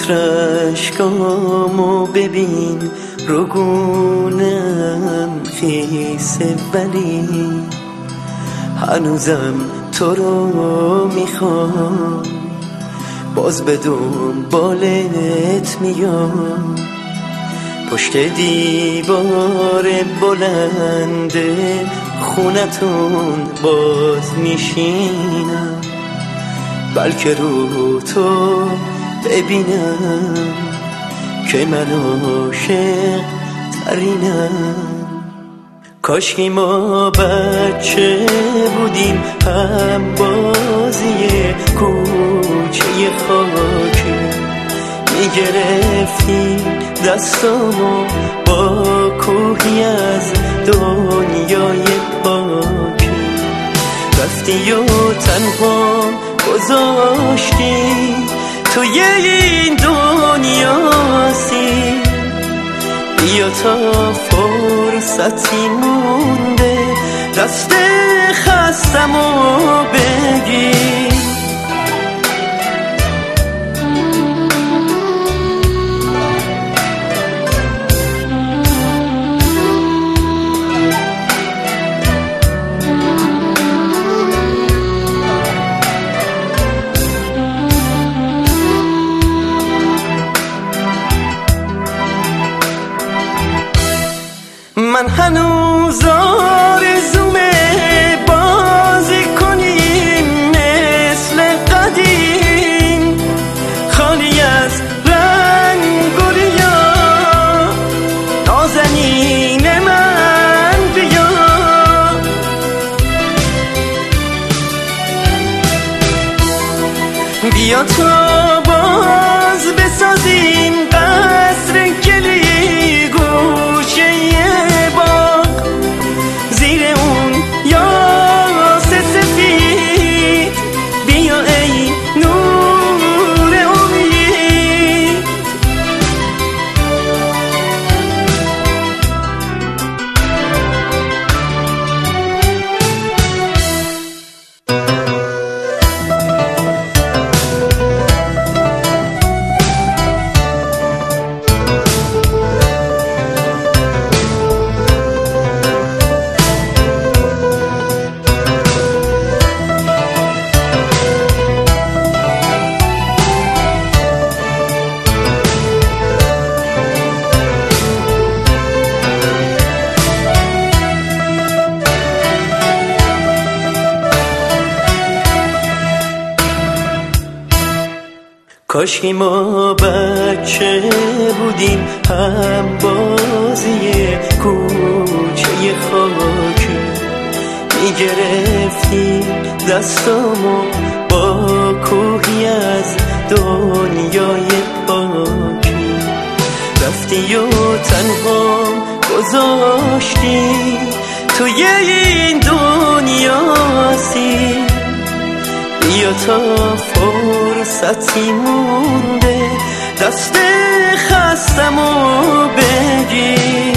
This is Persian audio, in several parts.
رشکامو ببین رگونم خیسه ولی هنوزم تو رو میخوام، باز به دنبالت میام، پشت دیوار بلند خونتون باز میشینم، بلکه رو تو ببینم که من عاشق ترینم. کاشکی ما بچه بودیم هم بازی کوچه خاکی، میگرفتیم دستامو با کوهی از دنیای پاکی، رفتی و تنها گذاشتی توی این دنیاسی، بیا تا فرصتی مونده دست خستمو بگیر. من هنوز آرزومه بازی کنیم مثل قدیم، خالی از رنگ و ریا، نازنین من بیا، بیا تا باز بسازیم قصر گلی گوشه باغ، زیر اون یاس سفید بیا ای نور امید. کاشکی ما بچه بودیم هم بازی کوچه خاکی، میگرفتیم دستامو با کوهی از دنیای پاکی، رفتی و تنها گذاشتی توی این دنیاسی، بیا تا فرصتی مونده دست خستمو بگیر.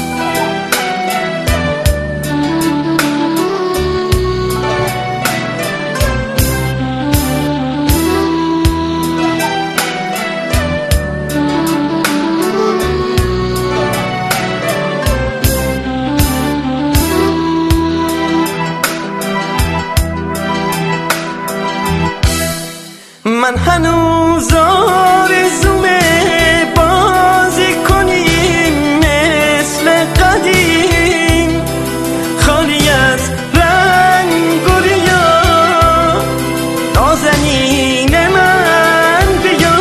من هنوز آرزومه بازی کنیم مثل قدیم، خالی از رنگ و ریا، نازنین من بیا،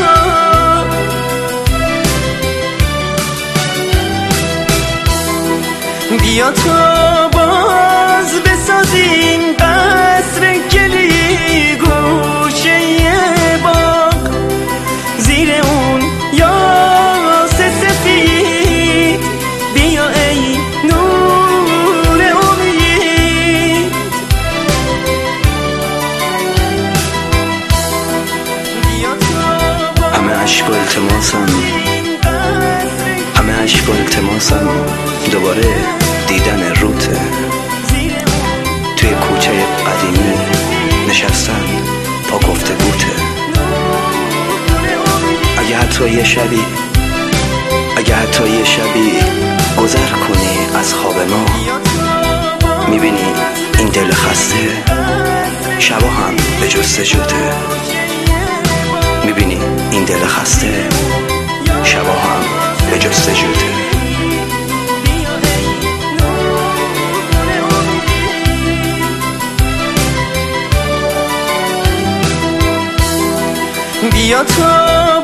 بیا تا باز بسازیم قصر گلی گوشه باغ، زیر اون یاس سفید بیا ای نور امید. همه عشق و التماسم، همه عشق و التماسم دوباره دیدن روته، توی کوچه قدیمی نشستن پا گفته بوته. اگه حتی یه شبی گذر کنی از خواب ما، میبینی این دل خسته شبا هم به جستجوته. میبینی این دل خسته شبا هم به جستجوته. بیا تا